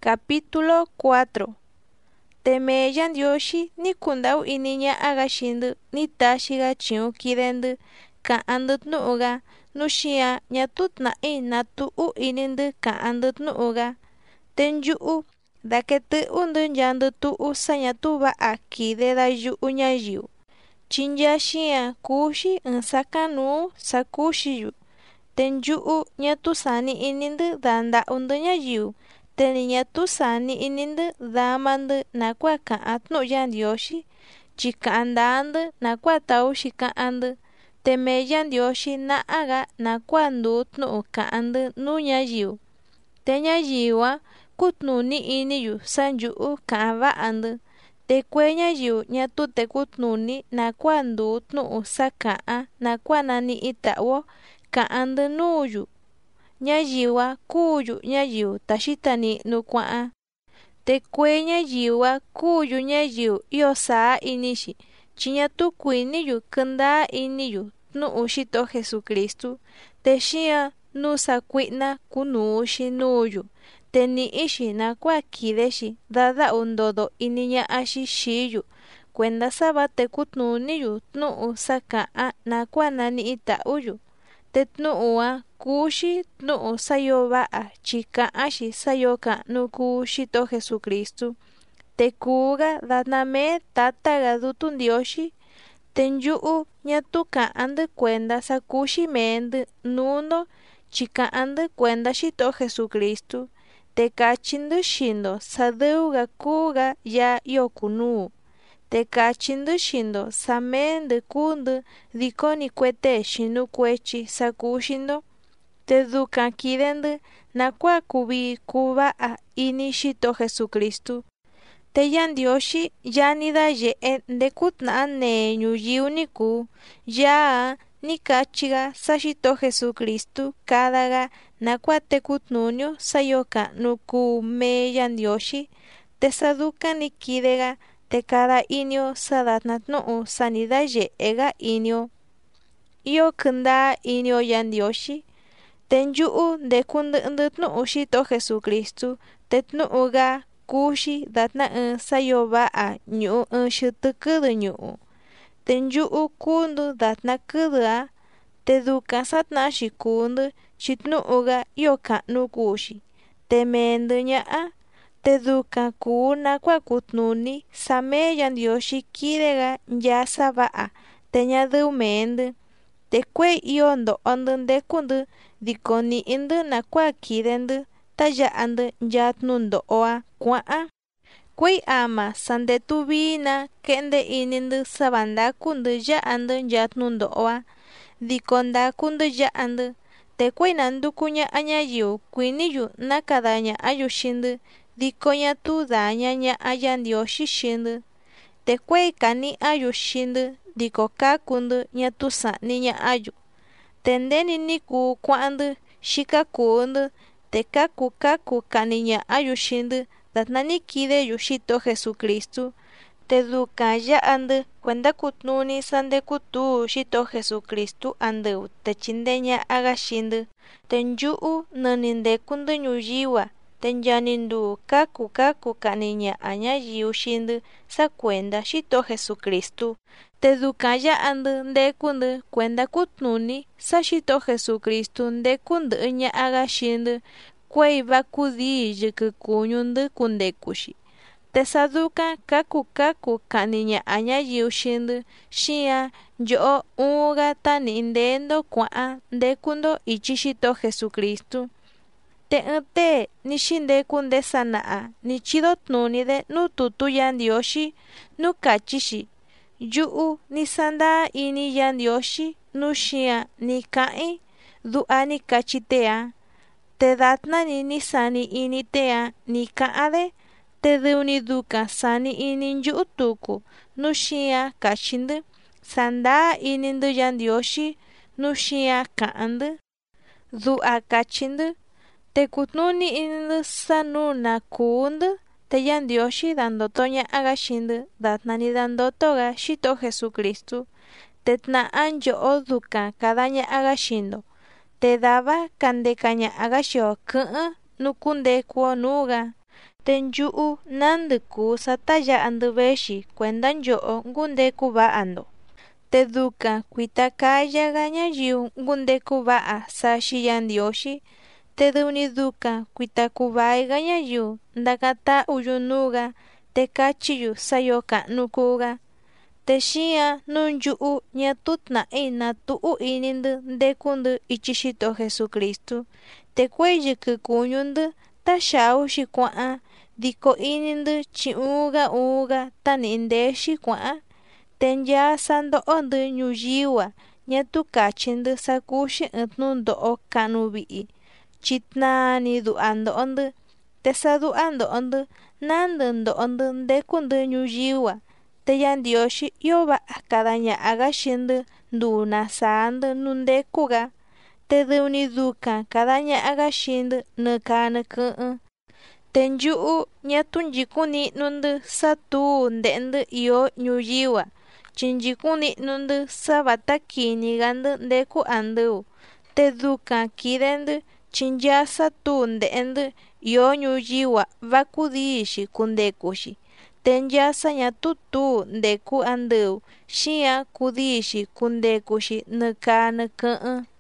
Capítulo 4. Teme yandioshi ni kundau ininya agashindu ni tashiga chiu kidendu ka'andut nu'uga nushia ñatutna natu'u inindu ka'andut nu'uga tenyu'u daketu'undu yandu tu'u sañatu va'a kideda yu'u ñayiu chinyashia kushi sakanu sakushiyu tenyu'u ñatusani inindu danda'undu ñayiu teni ñatusani inindu damandu nakua ka'a tnu'u yandioshi chika'andandu nakua tauxi ka'andu teme yandioshi na'aga nakua ndu tnu'u ka'andu nu ñayiu te ñayiu'a kutnuni iniyu sanyu'u ka'a va'andu tekue ñayiu ñatute kutnuni nakua ndu tnu'u saka'a nakua nani'i ta'wo ka'andu nu'uyu ñayiu'a ku'uyu ñayiu taxitani'nu kua'a tekue ñayiu'a ku'uyu ñayiu io saa inixi chiñatu kuiniyu kɨndaa iniyu tnu'u xito Jesucristu texia nu sakui'na kunuuxi nu'uyu teni'ixi nakua kidexi dada'u ndodo ini ña'axi xiyu kuenda sava tekutnuniyu tnu'u saka'a nakua nani'i ta'uyu te tnu'u'a kuxi tnu'u sayo va'a chika'axi sayo ka'nu kuu xito Jesucristu tekuuga datname tataga dutu ndioxi tenyu'u ñatu ka'andu kuenda sakuxi mendu nuundo chika'andu kuenda xito Jesucristu tekachindu xindo sadɨuga kuuga ya io kunuu tekachindu xindo samendu kundu dikoni kue tee xinu kuechi sakuxindo te duka kidendu nakua kuvi kuva'a ini xito Jesucristu te yandioxi yanida ye'e ndekutna'a nee ñuyiu nikuu yaa ni kachiga sa xito Jesucristu kadaga nakua tekutnuniu sayo ka'nu kuu mee yandioxi te sadukani kidega te kada inio sadatna tnu'u sanida ye'ega inio io kɨndaa inio yandioxi tenyu'u ndekundɨ'ndɨ tnu'u xito Jesucristu te tnu'uga kuxi datna sayo va'a ñu'u xɨtɨ kɨdɨ ñu'u tenyu'u kundu datna kɨdɨ'a te duka satnaxi kundu chi tnu'uga io ka'nu kuuxi te mendu ña'a te duka kuu nakua kutnuni samee yandioxi kidega nyasa va'a te ñadɨu mendu te kue io ndo'ondu ndekundu dikoni'indu nakua kidendu taya'andu nyatnu ndo'oa kua'an kuei ama sandetu vina ke'nde inindu sava ndakundu ya'andu nyatnu ndo'oa diko ndakundu ya'andu te kuei nanduku ña'a ñayiu kuiniyu nakada ña'ayu xindu diko ñatu daña ña'a yandioxi xindu te kuei kani'ayu xindu diko kakundu ñatu sa'ni ña'ayu te ndeni nikuu kua'andu xikakundu te kaku ka'ni ña'ayu xindu datna ni kideyu xito Jesucristu te duka ya'andu kuenda kutnuni sandekutuu xito Jesucristu andɨvɨ te chindee ña'aga xindu te nyu'u nɨni ndekundu ñuyiu'a te nchani nduu kaku ka'ni ña'a ñayiu xindu sa kuenda xito Jesucristu te duka ya'andu ndekundu kuenda kutnuni sa xito Jesucristu ndeku ndɨ'ɨ ña'aga xindu kuei va kudii yɨkɨ kuñundu kundekuxi te saduka kaku ka'ni ña'a ñayiu xindu xia nyo'o uunga tani'i ndeendo kua'an ndekundo ichi xito Jesucristu te ɨɨn tee ni xindeku nde sana'a ni chido tnuni‑de nuu tutu yandioxi nu kachixi yu'u ni sandaa ini yandioxi nu xia ni ka'in du'a ni kachi tee‑a te datna‑ni ni sani ini tee‑a ni ka'an‑de te dɨvni duka sani ini nyu'u tuku nu xia kachindu sandaa inindu yandioxi nu xia ka'andu du'a kachindu te kutnuni inindu sa nuu na kuundu te yandioxi dandoto ña'aga xindu datna ni dandotoga xito Jesucristu te tna'a nyo'o duka kada ña'aga xindo te dava kandeka ña'aga xio kɨ'ɨn nu kundekuo nuuga Tenyu'u nandɨ kuu sataya'andɨ véxi kuenda nyo'o ngundeku va'ando. Te dukan kuitakayaga ñayiu ngundeku va'a saxi Yá Ndióxi, te dɨvni dukan kuitakuvaiga ñayiu ndakata'u yunuga te kachiyu sayo ka'nu kuuga. Te xían nú nyu'u ñatu tna'i natu'u inindɨ ndékundɨ ichi Xíto'o Jesucristu, te kue yɨkɨ kuñu-ndɨ táxaú‑xi kua'an diko iní‑ndɨ chi uuga tani'i ndéexi kua'an. Te nchaa sá ndo'o‑ndɨ ñuyíu‑a ñatu kachi‑ndɨ sá kúxi ɨɨn tnúndo'o ka'nu vi'i, chi tnaa‑ni du'a ndo'o‑ndɨ. Te sá du'a ndo'o‑ndɨ nándɨ ndo'o‑ndɨ ndékú‑ndɨ ñuyíu‑a, te Yá Ndióxi ío va'a kada ña'a‑gá xii‑ndɨ nduu nasaa‑ndɨ nú ndékú‑gá, te dɨvni dukan kada ña'a‑gá xii‑ndɨ nɨ kaa nɨ kɨ'ɨn. Te nchu'u ñatu nchikún ni'nu‑ndɨ sá tūu nde'e‑ndɨ ìó ñuyíu‑a, chi nchikún ni'nu‑ndɨ sá vata kini‑ga‑ndɨ ndékú andɨu, te dukan kide‑ndɨ chi nchaa sá tūu nde'e‑ndɨ ìó ñuyíu‑a vá kúdii‑xi kundeku‑xi, te nchaa sá ñatú tūu ndékú andɨu xían kúdii‑xi kundeku‑xi nɨ kaa nɨ kɨ'ɨn.